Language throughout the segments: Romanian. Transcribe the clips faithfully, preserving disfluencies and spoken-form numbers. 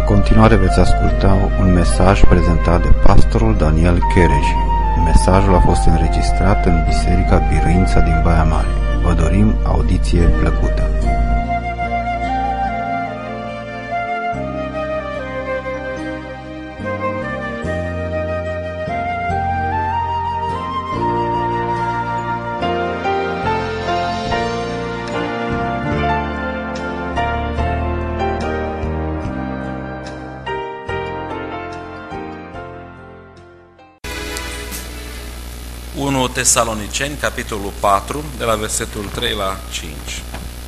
continuare veți asculta un mesaj prezentat de pastorul Daniel Chereji. Mesajul a fost înregistrat în Biserica Biruința din Baia Mare. Vă dorim audiție plăcută. unu Tesaloniceni, capitolul patru, de la versetul trei la cinci,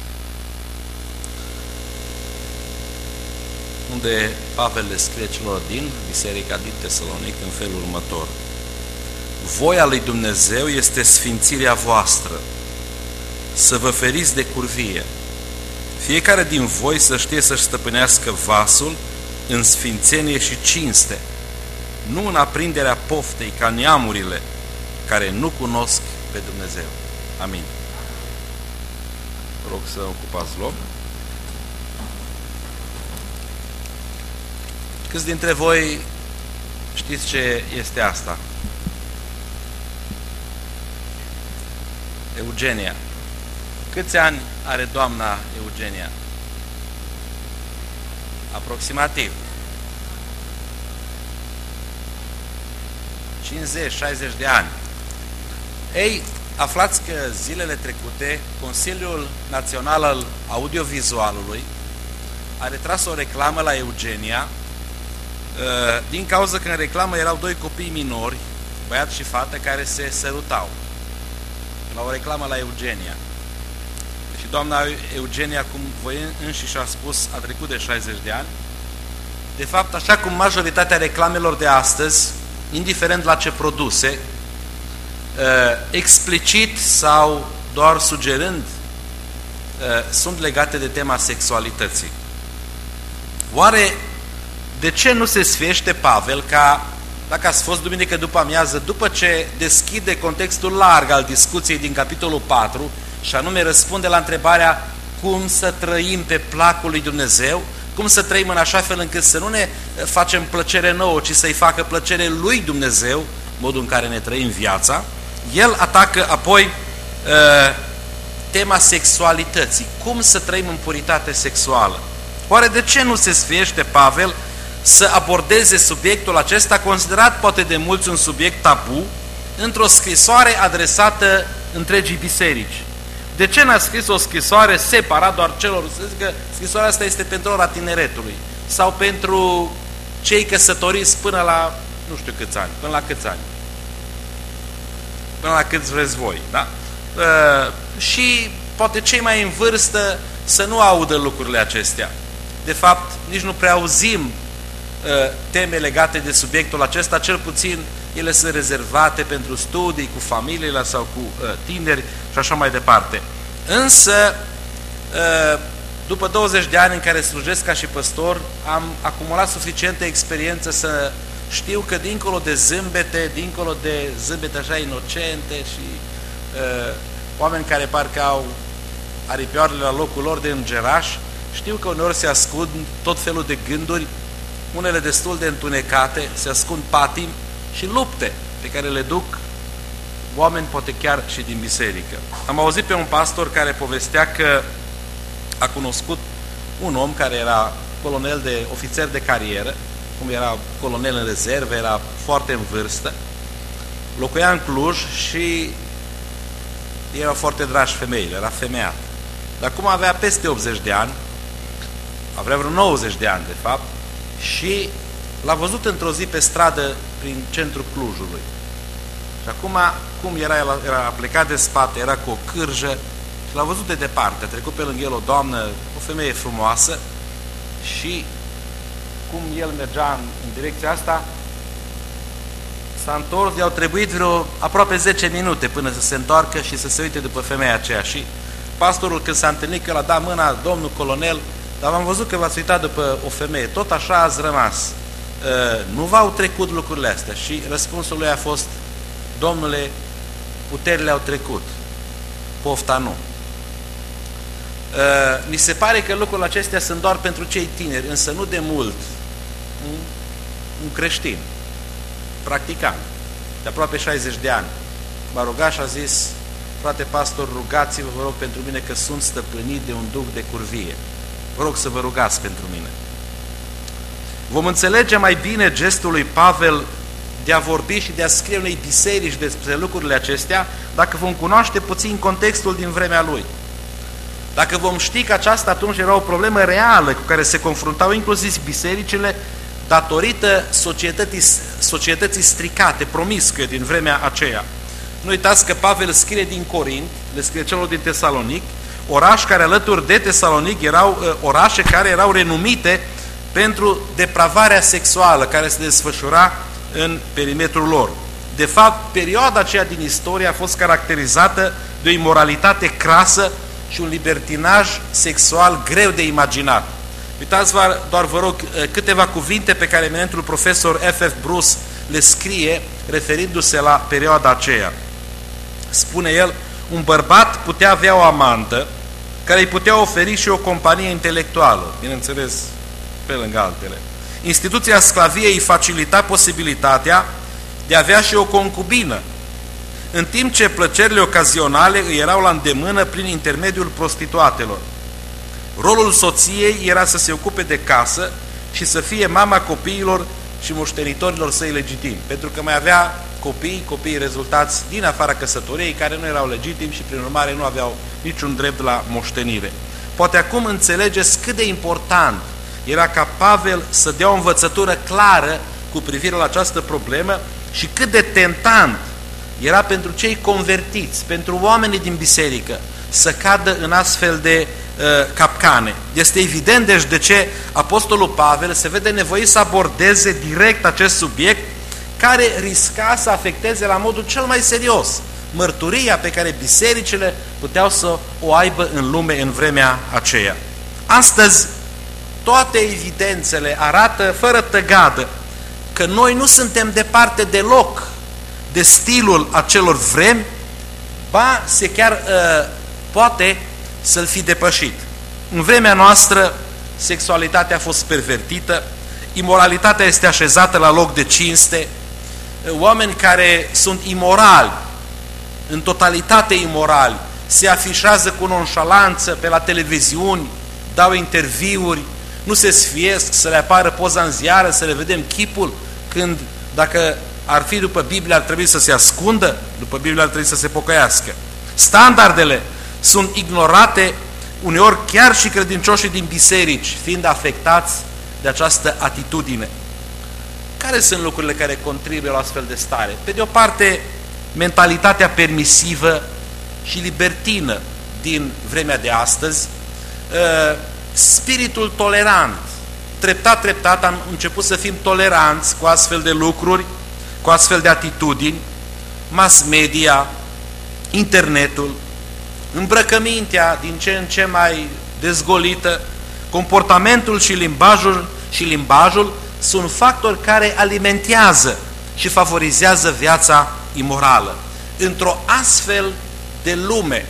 unde Pavel le scrie celor din biserica din Tesalonic în felul următor: voia lui Dumnezeu este sfințirea voastră, să vă feriți de curvie. Fiecare din voi să știe să-și stăpânească vasul în sfințenie și cinste, nu în aprinderea poftei ca neamurile care nu cunosc pe Dumnezeu. Amin. Vă rog să ocupați loc. Câți dintre voi știți ce este asta? Eugenia. Câți ani are doamna Eugenia? Aproximativ cincizeci șaizeci de ani. Ei, aflați că zilele trecute Consiliul Național al Audiovizualului a retras o reclamă la Eugenia din cauza că în reclamă erau doi copii minori, băiat și fată, care se sărutau la o reclamă la Eugenia. Și doamna Eugenia, cum voi înșiși a spus, a trecut de șaizeci de ani. De fapt, așa cum majoritatea reclamelor de astăzi, indiferent la ce produse, explicit sau doar sugerând, sunt legate de tema sexualității. Oare de ce nu se sfiește Pavel ca, dacă ați fost duminică după amiază, după ce deschide contextul larg al discuției din capitolul patru, și anume răspunde la întrebarea cum să trăim pe placul lui Dumnezeu, cum să trăim în așa fel încât să nu ne facem plăcere nouă, ci să-i facă plăcere lui Dumnezeu, modul în care ne trăim viața, el atacă apoi uh, tema sexualității, cum să trăim în puritate sexuală. Oare de ce nu se sfiește Pavel să abordeze subiectul acesta, considerat poate de mulți un subiect tabu, într-o scrisoare adresată întregii biserici? De ce n-a scris o scrisoare separat doar celor? Să zic că scrisoarea asta este pentru ora tineretului sau pentru cei căsătoriți până la nu știu câți ani, până la câți ani? Până la câți vreți voi, da? Uh, și poate cei mai în vârstă să nu audă lucrurile acestea. De fapt, nici nu prea auzim uh, teme legate de subiectul acesta, cel puțin ele sunt rezervate pentru studii cu familiile sau cu uh, tineri și așa mai departe. Însă, uh, după douăzeci de ani în care slujesc ca și păstor, am acumulat suficientă experiență să știu că dincolo de zâmbete, dincolo de zâmbete așa inocente și uh, oameni care parcă au aripioarele la locul lor de îngeraș, știu că uneori se ascund tot felul de gânduri, unele destul de întunecate, se ascund patimi și lupte pe care le duc oameni poate chiar și din biserică. Am auzit pe un pastor care povestea că a cunoscut un om care era colonel de ofițer de carieră, cum era colonel în rezervă, era foarte în vârstă, locuia în Cluj și erau foarte dragi femeile, era femeiat. Dar acum avea peste optzeci de ani, avea vreo nouăzeci de ani de fapt, și l-a văzut într-o zi pe stradă prin centrul Clujului. Și acum, cum era, era plecat de spate, era cu o cârjă și l-a văzut de departe, a trecut pe lângă el o doamnă, o femeie frumoasă, și cum el mergea în, în direcția asta, s-a întors, i-au trebuit vreo aproape zece minute până să se întoarcă și să se uite după femeia aceea. Și pastorul, când s-a întâlnit, că l-a dat mâna, domnul colonel, dar v-am văzut că v-ați uitat după o femeie, tot așa ați rămas. Nu v-au trecut lucrurile astea? Și răspunsul lui a fost: domnule, puterile au trecut, pofta nu. Mi se pare că lucrurile acestea sunt doar pentru cei tineri, însă nu de mult un, un creștin, practicant, de aproape șaizeci de ani. M-a rugat și a zis: frate pastor, rugați-vă, vă rog, pentru mine, că sunt stăpânit de un duh de curvie. Vă rog să vă rugați pentru mine. Vom înțelege mai bine gestul lui Pavel de a vorbi și de a scrie unei biserici despre lucrurile acestea dacă vom cunoaște puțin contextul din vremea lui. Dacă vom ști că aceasta atunci era o problemă reală cu care se confruntau inclusiv bisericile datorită societății, societății stricate, promiscue din vremea aceea. Nu uitați că Pavel scrie din Corint, le scrie celor din Tesalonic, oraș care alături de Tesalonic erau uh, orașe care erau renumite pentru depravarea sexuală care se desfășura în perimetrul lor. De fapt, perioada aceea din istorie a fost caracterizată de o imoralitate crasă și un libertinaj sexual greu de imaginat. Uitați-vă, doar vă rog, câteva cuvinte pe care eminentul profesor F F Bruce le scrie referindu-se la perioada aceea. Spune el: un bărbat putea avea o amantă care îi putea oferi și o companie intelectuală, bineînțeles, pe lângă altele. Instituția sclaviei îi facilita posibilitatea de a avea și o concubină, în timp ce plăcerile ocazionale îi erau la îndemână prin intermediul prostituatelor. Rolul soției era să se ocupe de casă și să fie mama copiilor și moștenitorilor săi legitimi, pentru că mai avea copii, copiii rezultați din afara căsătoriei, care nu erau legitimi și prin urmare nu aveau niciun drept la moștenire. Poate acum înțelegeți cât de important era ca Pavel să dea o învățătură clară cu privire la această problemă și cât de tentant era pentru cei convertiți, pentru oamenii din biserică, să cadă în astfel de uh, capcane. Este evident deci de ce apostolul Pavel se vede nevoit să abordeze direct acest subiect care risca să afecteze la modul cel mai serios mărturia pe care bisericile puteau să o aibă în lume în vremea aceea. Astăzi, toate evidențele arată fără tăgadă că noi nu suntem departe deloc de stilul acelor vremi, ba se chiar uh, poate să-l fi depășit. În vremea noastră, sexualitatea a fost pervertită, imoralitatea este așezată la loc de cinste, oameni care sunt imorali, în totalitate imorali, se afișează cu nonșalanță pe la televiziuni, dau interviuri, nu se sfiesc să le apară poza în ziară, să le vedem chipul, când, dacă ar fi după Biblie, ar trebui să se ascundă, după Biblie ar trebui să se pocăiască. Standardele sunt ignorate, uneori chiar și credincioșii din biserici, fiind afectați de această atitudine. Care sunt lucrurile care contribuie la astfel de stare? Pe de o parte, mentalitatea permisivă și libertină din vremea de astăzi, spiritul tolerant. Treptat, treptat am început să fim toleranți cu astfel de lucruri, cu astfel de atitudini, mass media, internetul, îmbrăcămintea din ce în ce mai dezgolită, comportamentul și limbajul, și limbajul sunt factori care alimentează și favorizează viața imorală. Într-o astfel de lume,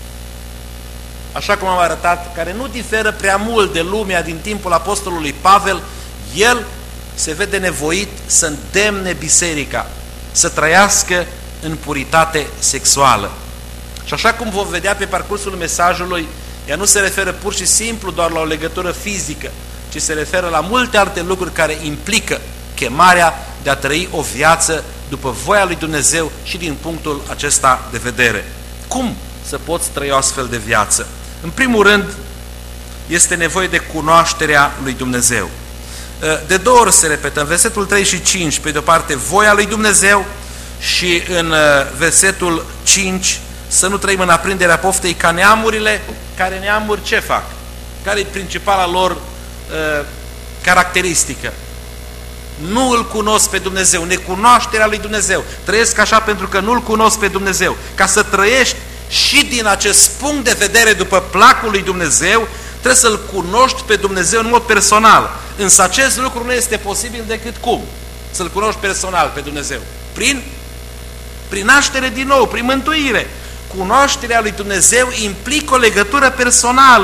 așa cum am arătat, care nu diferă prea mult de lumea din timpul apostolului Pavel, el se vede nevoit să îndemne biserica să trăiască în puritate sexuală. Și așa cum vom vedea pe parcursul mesajului, ea nu se referă pur și simplu doar la o legătură fizică, ci se referă la multe alte lucruri care implică chemarea de a trăi o viață după voia lui Dumnezeu și din punctul acesta de vedere. Cum să poți trăi o astfel de viață? În primul rând, este nevoie de cunoașterea lui Dumnezeu. De două ori se repetă, în versetul trei și cinci, pe de o parte, voia lui Dumnezeu, și în versetul cinci, să nu trăim în aprinderea poftei ca neamurile, care neamuri ce fac? Care e principala lor uh, caracteristică? Nu îl cunosc pe Dumnezeu, necunoașterea lui Dumnezeu. Trăiesc așa pentru că nu îl cunosc pe Dumnezeu. Ca să trăiești și din acest punct de vedere după placul lui Dumnezeu, trebuie să-L cunoști pe Dumnezeu în mod personal. Însă acest lucru nu este posibil decât cum? Să-L cunoști personal pe Dumnezeu. Prin, prin naștere din nou, prin mântuire. Cunoașterea lui Dumnezeu implică o legătură personală.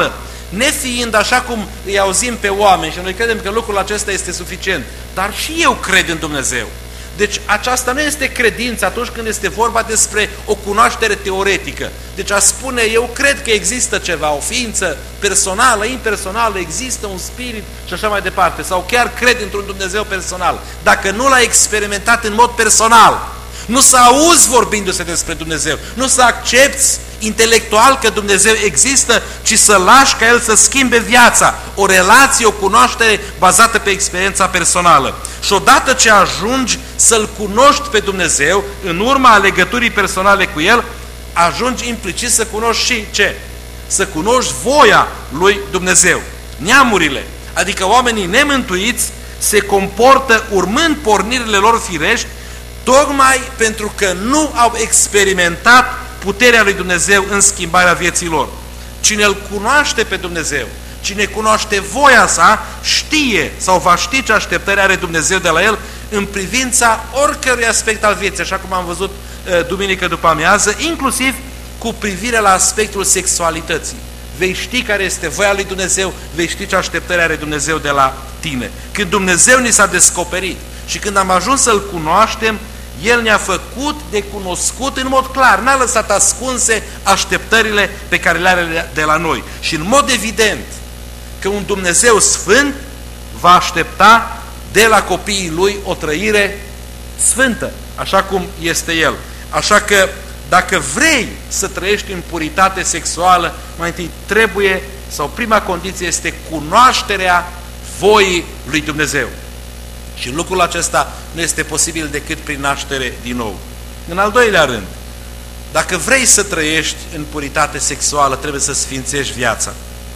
nefiind așa cum îi auzim pe oameni și noi credem că lucrul acesta este suficient, dar și eu cred în Dumnezeu. Deci aceasta nu este credință atunci când este vorba despre o cunoaștere teoretică. Deci a spune, eu cred că există ceva, o ființă personală, impersonală, există un spirit și așa mai departe. Sau chiar cred într-un Dumnezeu personal. Dacă nu l-ai experimentat în mod personal, nu să auzi vorbindu-se despre Dumnezeu, nu să accepti intelectual că Dumnezeu există, ci să lași ca El să schimbe viața, o relație, o cunoaștere bazată pe experiența personală. Și odată ce ajungi să-L cunoști pe Dumnezeu, în urma legăturii personale cu El, ajungi implicit să cunoști și ce? Să cunoști voia lui Dumnezeu. Neamurile, adică oamenii nemântuiți, se comportă urmând pornirile lor firești, tocmai pentru că nu au experimentat puterea lui Dumnezeu în schimbarea vieții lor. Cine îl cunoaște pe Dumnezeu, cine cunoaște voia sa, știe sau va ști ce așteptări are Dumnezeu de la el în privința oricărui aspect al vieții, așa cum am văzut uh, duminică după amiază, inclusiv cu privire la aspectul sexualității. Vei ști care este voia lui Dumnezeu, vei ști ce așteptări are Dumnezeu de la tine. Când Dumnezeu ni s-a descoperit și când am ajuns să-L cunoaștem, El ne-a făcut de cunoscut în mod clar, n-a lăsat ascunse așteptările pe care le are de la noi. Și în mod evident că un Dumnezeu sfânt va aștepta de la copiii Lui o trăire sfântă, așa cum este El. Așa că dacă vrei să trăiești în puritate sexuală, mai întâi trebuie, sau prima condiție este cunoașterea voii lui Dumnezeu. Și lucrul acesta nu este posibil decât prin naștere din nou. În al doilea rând, dacă vrei să trăiești în puritate sexuală, trebuie să sfințești viața.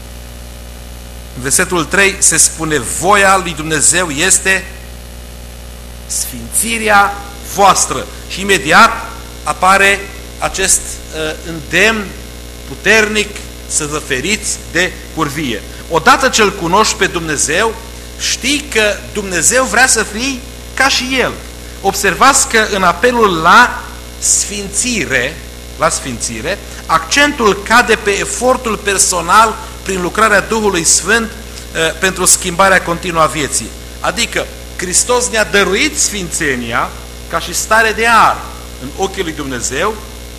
În versetul trei se spune, voia lui Dumnezeu este sfințirea voastră. Și imediat apare acest uh, îndemn puternic să vă feriți de curvie. Odată ce îl cunoști pe Dumnezeu, știi că Dumnezeu vrea să fii ca și El. Observați că în apelul la sfințire, la sfințire, accentul cade pe efortul personal prin lucrarea Duhului Sfânt uh, pentru schimbarea continuă a vieții. Adică Hristos ne-a dăruit sfințenia ca și stare de ar în ochii lui Dumnezeu.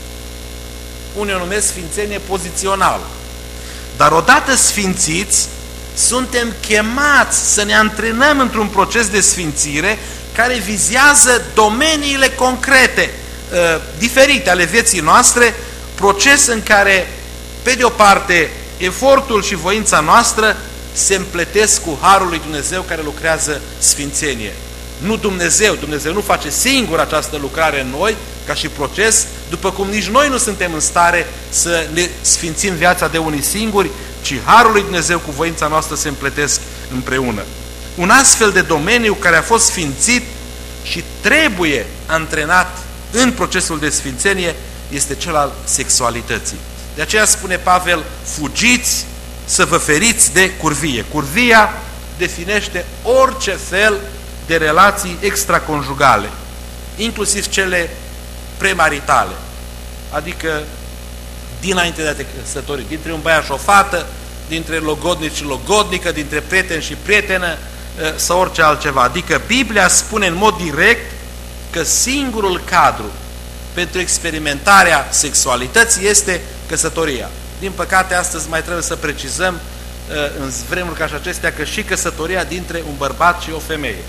Unii o numesc sfințenie pozițională. Dar odată sfințiți, suntem chemați să ne antrenăm într-un proces de sfințire care vizează domeniile concrete, uh, diferite ale vieții noastre, proces în care, pe de o parte, efortul și voința noastră se împletesc cu harul lui Dumnezeu care lucrează sfințenie. Nu Dumnezeu, Dumnezeu nu face singur această lucrare în noi, ca și proces, după cum nici noi nu suntem în stare să ne sfințim viața de unii singuri, ci harul lui Dumnezeu cu voința noastră se împletesc împreună. Un astfel de domeniu care a fost sfințit și trebuie antrenat în procesul de sfințenie este cel al sexualității. De aceea spune Pavel, fugiți să vă feriți de curvie. Curvia definește orice fel de relații extraconjugale, inclusiv cele premaritale, adică dinainte de a te căsători, dintre un băiat și o fată, dintre logodnic și logodnică, dintre prieten și prietenă sau orice altceva. Adică Biblia spune în mod direct că singurul cadru pentru experimentarea sexualității este căsătoria. Din păcate, astăzi mai trebuie să precizăm în vremuri ca și acestea că și căsătoria dintre un bărbat și o femeie.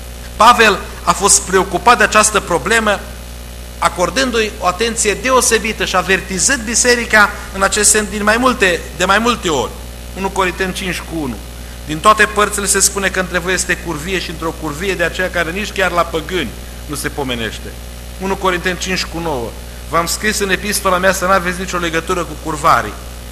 Pavel a fost preocupat de această problemă, acordându-i o atenție deosebită și avertizând biserica în acest sens din mai multe, de mai multe ori. unu Corinteni cinci cu unu. Din toate părțile se spune că între voi este curvie și într-o curvie de aceea care nici chiar la păgâni nu se pomenește. unu Corinteni cinci cu nouă. V-am scris în epistola mea să nu aveți nicio legătură cu curvarii.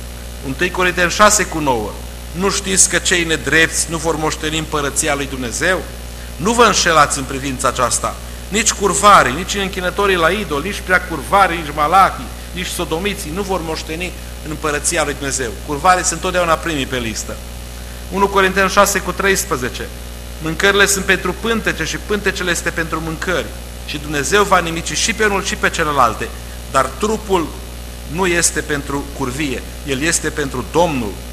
unu Corinteni șase cu nouă. Nu știți că cei nedrepți nu vor moșteni împărăția lui Dumnezeu? Nu vă înșelați în privința aceasta. Nici curvarii, nici închinătorii la idol, nici prea curvarii, nici malachii, nici sodomiții nu vor moșteni în împărăția lui Dumnezeu. Curvarii sunt totdeauna primii pe listă. unu Corinteni șase cu treisprezece. Mâncările sunt pentru pântece și pântecele este pentru mâncări. Și Dumnezeu va nimici și pe unul și pe celelalte. Dar trupul nu este pentru curvie, el este pentru Domnul.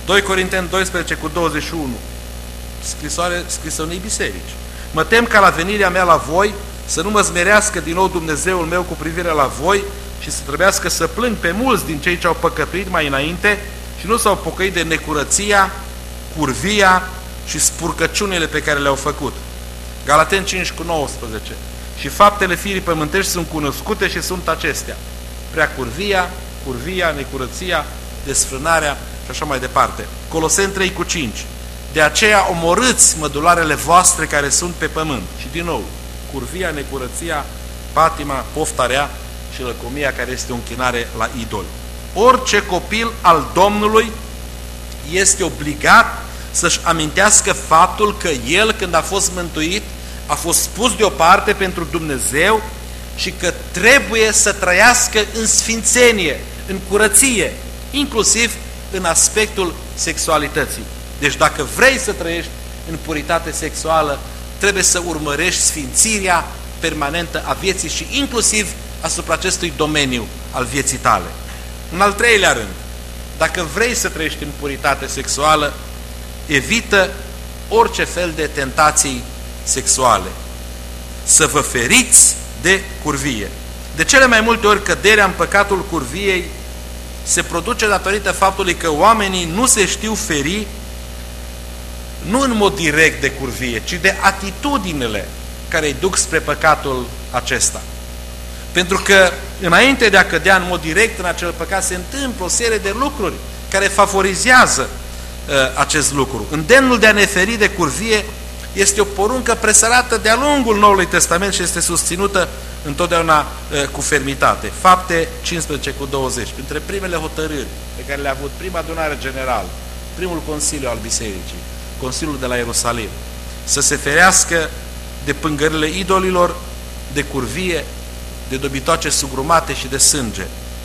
doi Corinteni doisprezece cu douăzeci și unu, scrisoare scrisă unei biserici. Mă tem ca la venirea mea la voi să nu mă smerească din nou Dumnezeul meu cu privire la voi și să trebuiască să plâng pe mulți din cei ce au păcătuit mai înainte și nu s-au pocăit de necurăția, curvia și spurcăciunile pe care le-au făcut. Galateni cinci cu nouăsprezece. Și faptele firii pământești sunt cunoscute și sunt acestea: prea curvia, curvia, necurăția, desfrânarea și așa mai departe. Coloseni trei cu cinci. De aceea omorâți mădularele voastre care sunt pe pământ. Și din nou, curvia, necurăția, patima, poftarea și lăcomia care este o închinare la idoli. Orice copil al Domnului este obligat să-și amintească faptul că el, când a fost mântuit, a fost pus deoparte pentru Dumnezeu și că trebuie să trăiască în sfințenie, în curăție, inclusiv în aspectul sexualității. Deci dacă vrei să trăiești în puritate sexuală, trebuie să urmărești sfințirea permanentă a vieții și inclusiv asupra acestui domeniu al vieții tale. În al treilea rând, dacă vrei să trăiești în puritate sexuală, evită orice fel de tentații sexuale. Să vă feriți de curvie. De cele mai multe ori căderea în păcatul curviei se produce datorită faptului că oamenii nu se știu feri nu în mod direct de curvie, ci de atitudinile care îi duc spre păcatul acesta. Pentru că înainte de a cădea în mod direct în acel păcat se întâmplă o serie de lucruri care favorizează uh, acest lucru. Îndemnul de a ne feri de curvie este o poruncă presărată de-a lungul Noului Testament și este susținută întotdeauna uh, cu fermitate. Fapte cincisprezece cu douăzeci. Printre primele hotărâri pe care le-a avut prima adunare generală, primul consiliu al bisericii, Consiliul de la Ierusalim, să se ferească de pângările idolilor, de curvie, de dobitoace sugrumate și de sânge.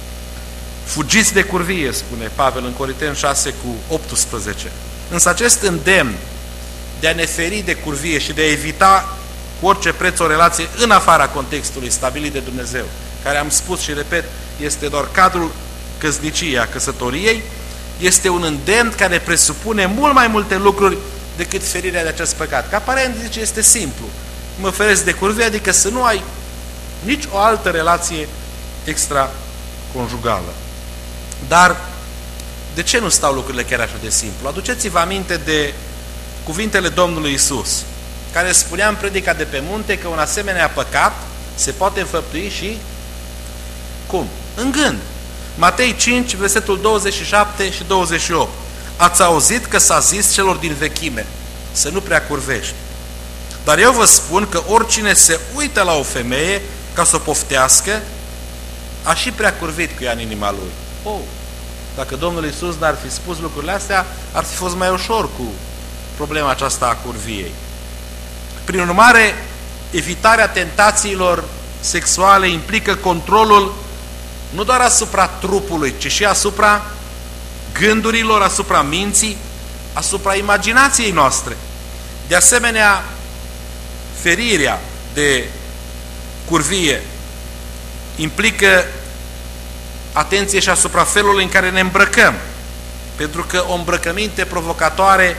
Fugiți de curvie, spune Pavel în Corinteni șase cu optsprezece. Însă acest îndemn de a ne feri de curvie și de a evita cu orice preț o relație în afara contextului stabilit de Dumnezeu, care, am spus și repet, este doar cadrul căsniciei, a căsătoriei, este un îndemn care presupune mult mai multe lucruri decât ferirea de acest păcat. Că aparent, zice, este simplu. Mă feresc de curvie, adică să nu ai nici o altă relație extraconjugală. Dar de ce nu stau lucrurile chiar așa de simplu? Aduceți-vă aminte de cuvintele Domnului Iisus, care spunea în predica de pe munte că un asemenea păcat se poate înfăptui și cum? În gând. Matei cinci, versetul douăzeci și șapte și douăzeci și opt. Ați auzit că s-a zis celor din vechime să nu prea curvești. Dar eu vă spun că oricine se uită la o femeie ca să o poftească, a și prea curvit cu ea în inima lui. Oh, dacă Domnul Iisus n-ar fi spus lucrurile astea, ar fi fost mai ușor cu problema aceasta a curviei. Prin urmare, evitarea tentațiilor sexuale implică controlul nu doar asupra trupului, ci și asupra gândurilor, asupra minții, asupra imaginației noastre. De asemenea, ferirea de curvie implică atenție și asupra felului în care ne îmbrăcăm, pentru că o îmbrăcăminte provocatoare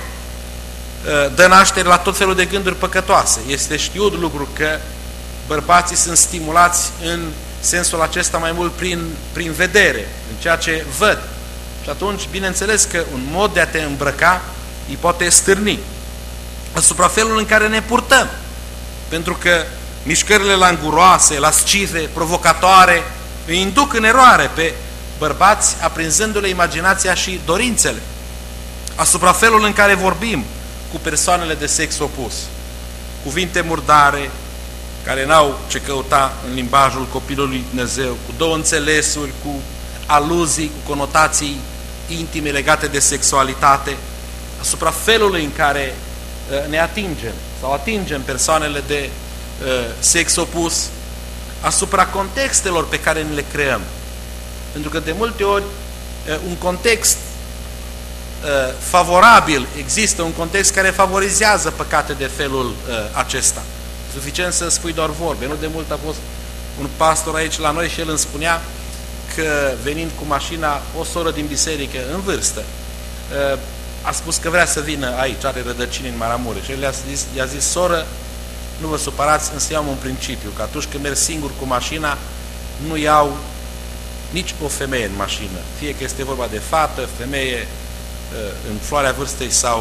dă naștere la tot felul de gânduri păcătoase. Este știut lucru că bărbații sunt stimulați în sensul acesta mai mult prin, prin vedere, în ceea ce văd. Și atunci, bineînțeles că un mod de a te îmbrăca îi poate stârni. Asupra felului în care ne purtăm, pentru că mișcările languroase, lascive, provocatoare îi induc în eroare pe bărbați, aprinzându-le imaginația și dorințele. Asupra felului în care vorbim cu persoanele de sex opus, cuvinte murdare care n-au ce căuta în limbajul copilului Dumnezeu, cu două înțelesuri, cu aluzii, cu conotații intime legate de sexualitate, asupra felului în care uh, ne atingem sau atingem persoanele de uh, sex opus, asupra contextelor pe care ne le creăm. Pentru că de multe ori uh, un context uh, favorabil, există un context care favorizează păcate de felul uh, acesta. Suficient să spui doar vorbe. Nu de mult a fost un pastor aici la noi și el îmi spunea că venind cu mașina, o soră din biserică în vârstă a spus că vrea să vină aici, are rădăcini în Maramureș. El i-a zis, i-a zis, soră, nu vă supărați, însă iau un principiu, că atunci când merg singur cu mașina, nu iau nici o femeie în mașină, fie că este vorba de fată, femeie în floarea vârstei sau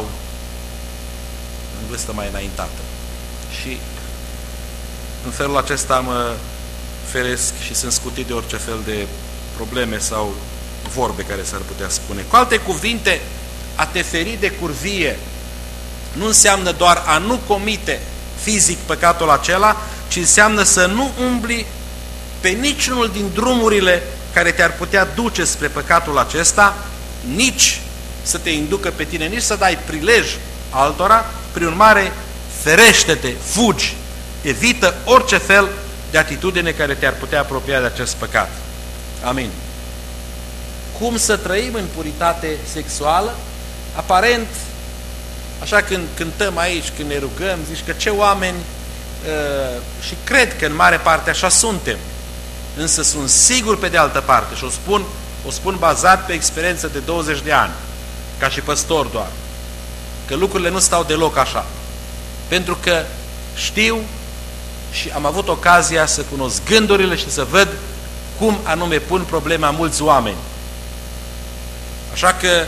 în vârstă mai înaintată. Și în felul acesta mă feresc și sunt scutit de orice fel de probleme sau vorbe care s-ar putea spune. Cu alte cuvinte, a te feri de curvie nu înseamnă doar a nu comite fizic păcatul acela, ci înseamnă să nu umbli pe niciunul din drumurile care te-ar putea duce spre păcatul acesta, nici să te inducă pe tine, nici să dai prilej altora. Prin urmare, ferește-te, fugi, evită orice fel de atitudine care te-ar putea apropia de acest păcat. Amin. Cum să trăim în puritate sexuală? Aparent, așa când cântăm aici, când ne rugăm, zici că ce oameni, uh, și cred că în mare parte așa suntem, însă sunt sigur pe de altă parte, și o spun, o spun bazat pe experiență de douăzeci de ani, ca și păstor doar, că lucrurile nu stau deloc așa. Pentru că știu și am avut ocazia să cunosc gândurile și să văd cum anume pun problema mulți oameni. Așa că,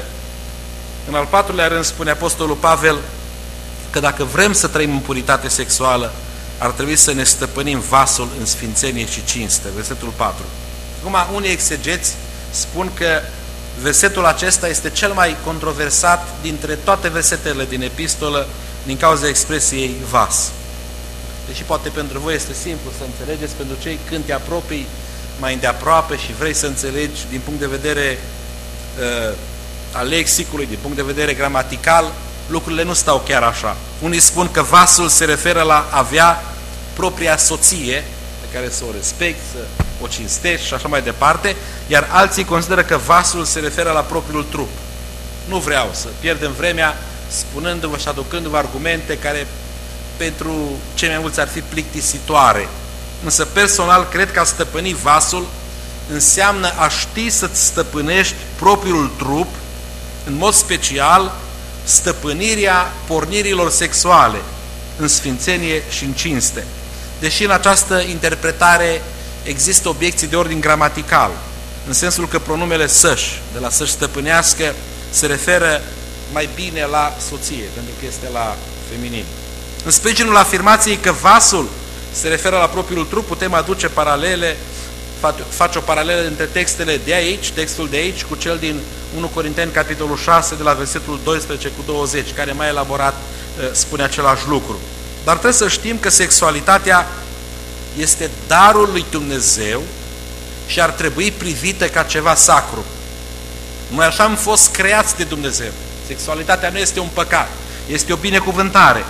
în al patrulea rând, spune Apostolul Pavel că dacă vrem să trăim în puritate sexuală, ar trebui să ne stăpânim vasul în sfințenie și cinste. Versetul patru. Acum, unii exegeți spun că versetul acesta este cel mai controversat dintre toate versetele din epistolă din cauza expresiei vas. Deși poate pentru voi este simplu să înțelegeți, pentru cei când te apropii mai îndeaproape și vrei să înțelegi din punct de vedere uh, al lexicului, din punct de vedere gramatical, lucrurile nu stau chiar așa. Unii spun că vasul se referă la avea propria soție, pe care să o respecti, să o cinstești și așa mai departe, iar alții consideră că vasul se referă la propriul trup. Nu vreau să pierdem vremea spunându-vă și aducându-vă argumente care pentru cei mai mulți ar fi plictisitoare. Însă personal cred că a stăpâni vasul înseamnă a ști să-ți stăpânești propriul trup, în mod special stăpânirea pornirilor sexuale în sfințenie și în cinste. Deși în această interpretare există obiecții de ordin gramatical, în sensul că pronumele să-și, de la să-și stăpânească, se referă mai bine la soție, pentru că este la feminin. În sprijinul afirmației că vasul se referă la propriul trup, putem aduce paralele, face o paralelă între textele de aici, textul de aici, cu cel din unu Corinteni, capitolul șase, de la versetul doisprezece cu douăzeci, care mai elaborat spune același lucru. Dar trebuie să știm că sexualitatea este darul lui Dumnezeu și ar trebui privită ca ceva sacru. Noi așa am fost creați de Dumnezeu. Sexualitatea nu este un păcat, este o binecuvântare.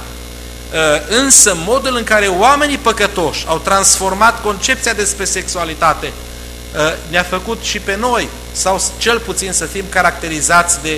Însă modul în care oamenii păcătoși au transformat concepția despre sexualitate ne-a făcut și pe noi, sau cel puțin să fim caracterizați de,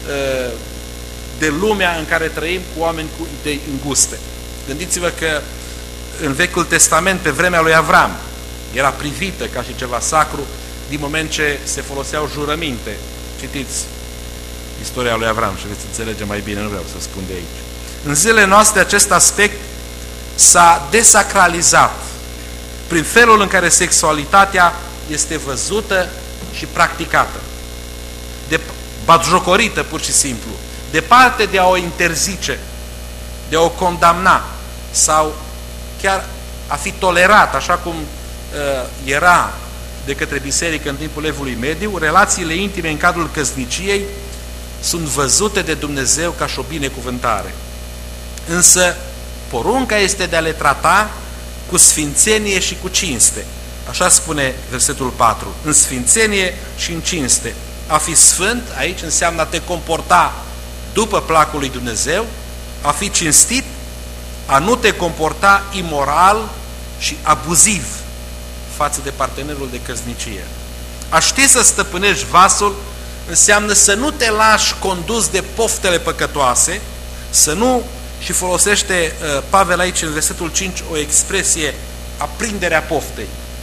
de lumea în care trăim, cu oameni cu idei înguste. Gândiți-vă că în Vechiul Testament, pe vremea lui Avram, era privită ca și ceva sacru din moment ce se foloseau jurăminte. Citiți istoria lui Avram și veți înțelege mai bine, nu vreau să spun de aici. În zilele noastre acest aspect s-a desacralizat prin felul în care sexualitatea este văzută și practicată, de batjocorită pur și simplu, departe de a o interzice, de a o condamna sau chiar a fi tolerat, așa cum uh, era de către biserică în timpul Evului Mediu. Relațiile intime în cadrul căsniciei sunt văzute de Dumnezeu ca și o binecuvântare. Însă porunca este de a le trata cu sfințenie și cu cinste. Așa spune versetul patru, în sfințenie și în cinste. A fi sfânt aici înseamnă a te comporta după placul lui Dumnezeu, a fi cinstit, a nu te comporta imoral și abuziv față de partenerul de căsnicie. A ști să stăpânești vasul înseamnă să nu te lași condus de poftele păcătoase, să nu, și folosește uh, Pavel aici în versetul cinci o expresie, aprinderea poftei.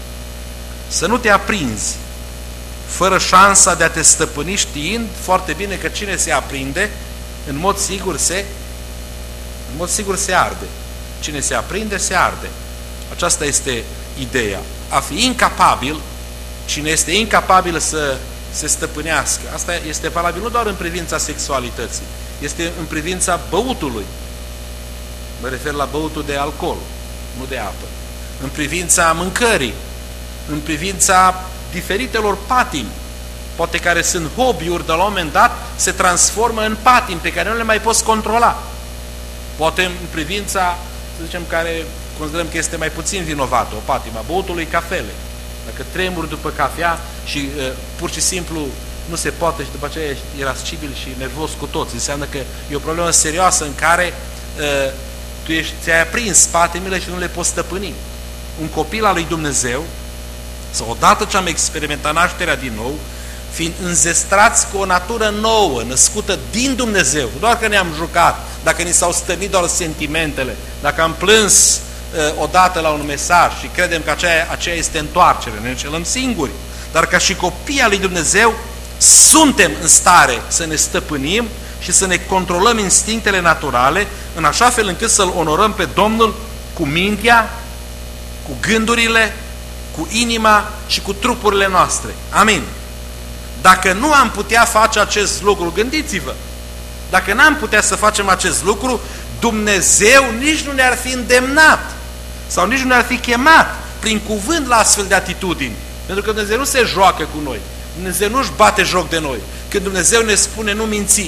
Să nu te aprinzi fără șansa de a te stăpâni, știind foarte bine că cine se aprinde în mod sigur se, în mod sigur se arde. Cine se aprinde, se arde. Aceasta este ideea. A fi incapabil, cine este incapabil să se stăpânească, asta este valabil nu doar în privința sexualității, este în privința băutului. Mă refer la băutul de alcool, nu de apă. În privința mâncării, în privința diferitelor patimi, poate care sunt hobby-uri, dar la un moment dat se transformă în patimi pe care nu le mai poți controla. Poate în privința, să zicem, care considerăm că este mai puțin vinovată, o patimă, băutului cafele. Dacă tremuri după cafea și uh, pur și simplu nu se poate și după aceea ești irascibil și nervos cu toți, înseamnă că e o problemă serioasă în care uh, tu ești, ți-ai aprins patimile și nu le poți stăpâni. Un copil al lui Dumnezeu, sau odată ce am experimentat nașterea din nou, fiind înzestrați cu o natură nouă, născută din Dumnezeu, doar că ne-am jucat, dacă ni s-au stănit doar sentimentele, dacă am plâns uh, odată la un mesaj și credem că aceea, aceea este întoarcere, ne înșelăm singuri, dar ca și copii al lui Dumnezeu, suntem în stare să ne stăpânim și să ne controlăm instinctele naturale, în așa fel încât să-L onorăm pe Domnul cu mintea, cu gândurile, cu inima și cu trupurile noastre. Amin. Dacă nu am putea face acest lucru, gândiți-vă, dacă n-am putea să facem acest lucru, Dumnezeu nici nu ne-ar fi îndemnat sau nici nu ne-ar fi chemat prin cuvânt la astfel de atitudini. Pentru că Dumnezeu nu se joacă cu noi. Dumnezeu nu-și bate joc de noi. Când Dumnezeu ne spune nu minți,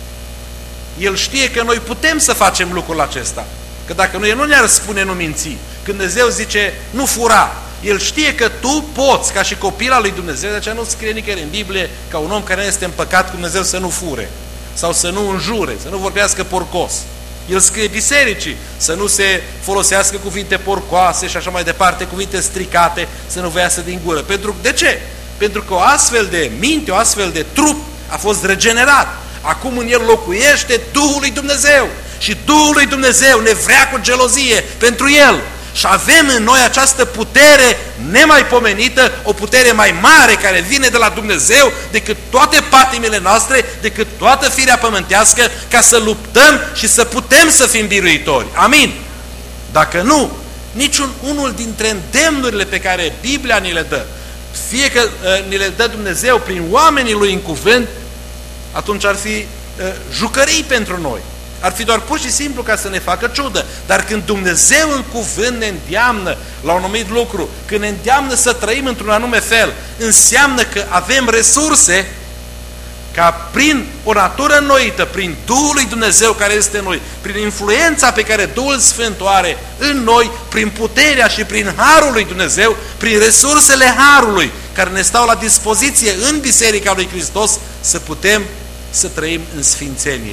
El știe că noi putem să facem lucrul acesta. Că dacă nu, El nu ne-ar spune nu minți. Când Dumnezeu zice nu fura, El știe că tu poți, ca și copil al lui Dumnezeu, de aceea nu scrie nicăieri în Biblie ca un om care nu este în păcat cu Dumnezeu să nu fure, sau să nu înjure, să nu vorbească porcos. El scrie bisericii să nu se folosească cuvinte porcoase și așa mai departe, cuvinte stricate, să nu vă iasă din gură. Pentru, de ce? Pentru că o astfel de minte, o astfel de trup a fost regenerat. Acum în el locuiește Duhul lui Dumnezeu și Duhul lui Dumnezeu ne vrea cu gelozie pentru El. Și avem în noi această putere nemaipomenită, o putere mai mare care vine de la Dumnezeu decât toate patimile noastre, decât toată firea pământească, ca să luptăm și să putem să fim biruitori. Amin? Dacă nu, niciun unul dintre îndemnurile pe care Biblia ni le dă, fie că uh, ni le dă Dumnezeu prin oamenii Lui în cuvânt, atunci ar fi uh, jucării pentru noi. Ar fi doar pur și simplu ca să ne facă ciudă. Dar când Dumnezeu în cuvânt ne îndeamnă la un anumit lucru, când ne îndeamnă să trăim într-un anume fel, înseamnă că avem resurse ca prin o natură înnoită, prin Duhul lui Dumnezeu care este în noi, prin influența pe care Duhul Sfânt o are în noi, prin puterea și prin harul lui Dumnezeu, prin resursele harului care ne stau la dispoziție în Biserica lui Hristos, să putem să trăim în sfințenie.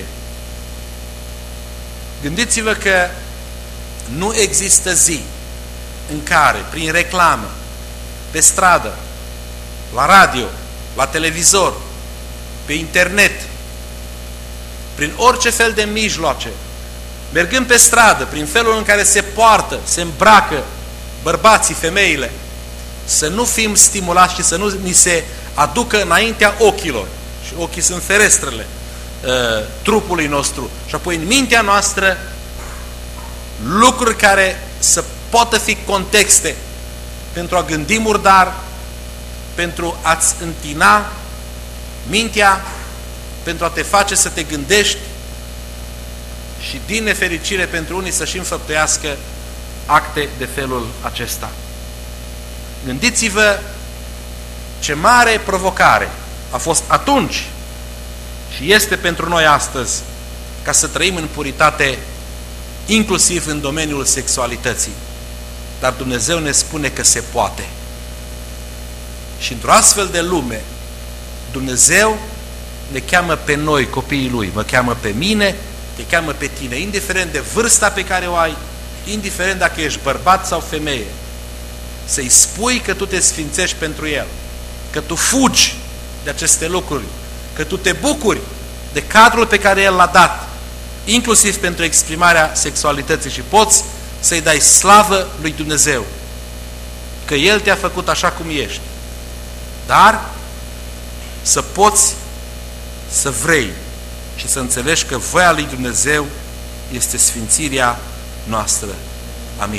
Gândiți-vă că nu există zi în care, prin reclamă, pe stradă, la radio, la televizor, pe internet, prin orice fel de mijloace, mergând pe stradă, prin felul în care se poartă, se îmbracă bărbații, femeile, să nu fim stimulați și să nu ni se aducă înaintea ochilor. Și ochii sunt ferestrele trupului nostru și apoi în mintea noastră lucruri care să poată fi contexte pentru a gândi murdar, pentru a-ți întina mintea, pentru a te face să te gândești și din nefericire pentru unii să-și înfăptuiască acte de felul acesta. Gândiți-vă ce mare provocare a fost atunci și este pentru noi astăzi ca să trăim în puritate, inclusiv în domeniul sexualității. Dar Dumnezeu ne spune că se poate. Și într-o astfel de lume, Dumnezeu ne cheamă pe noi, copiii Lui, mă cheamă pe mine, te cheamă pe tine, indiferent de vârsta pe care o ai, indiferent dacă ești bărbat sau femeie, să-i spui că tu te sfințești pentru El, că tu fugi de aceste lucruri, că tu te bucuri de cadrul pe care El l-a dat, inclusiv pentru exprimarea sexualității și poți să-i dai slavă lui Dumnezeu, că El te-a făcut așa cum ești. Dar să poți să vrei și să înțelegi că voia lui Dumnezeu este sfințirea noastră. Amin.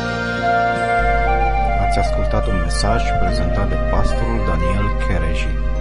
Ați ascultat un mesaj prezentat de pastorul Daniel Chereji.